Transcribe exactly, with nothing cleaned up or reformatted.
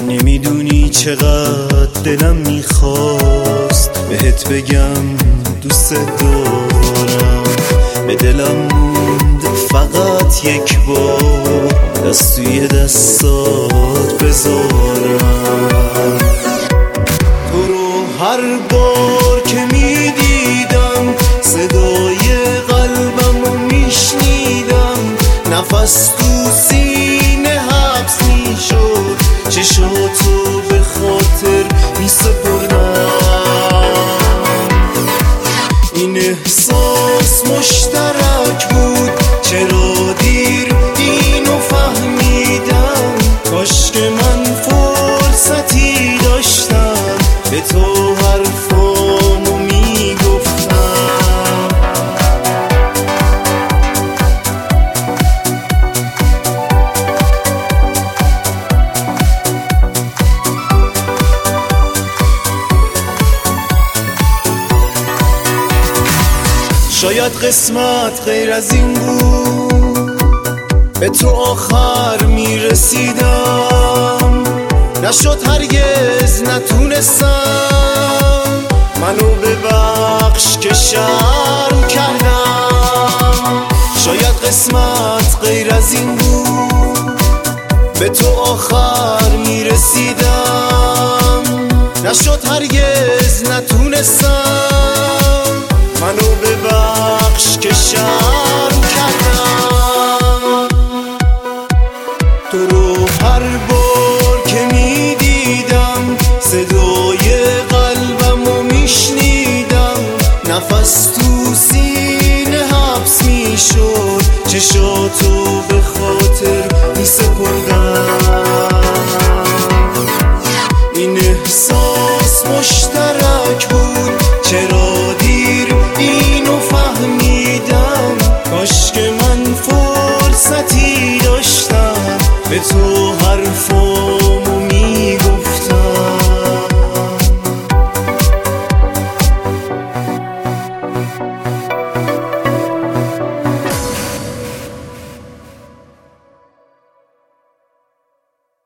نمیدونی چقدر دلم میخواست بهت بگم دوست دارم، به دلم موند فقط یک بار دست توی دستات بذارم. تو رو هر بار که میدیدم صدای قلبمو میشنیدم، نفس تو سینه حبس میشد، چشاتو به خاطر میسپردم. این احساس مشترک بود، چرا دیر اینو فهمیدم؟ کاش که من فرصتی داشتم به تو حرفامو میگفتم. شاید قسمت غیر از این بود، به تو آخر میرسیدم، نشد هرگز نتونستم منو ببخش که شرم کردم. شاید قسمت غیر از این بود، به تو آخر میرسیدم، نشد هرگز نتونستم منو ببخش که شرم کردم. تو رو هر بار که میدیدم صدای قلبمو میشنیدم، نفس تو سینه حبس میشد، چشاتو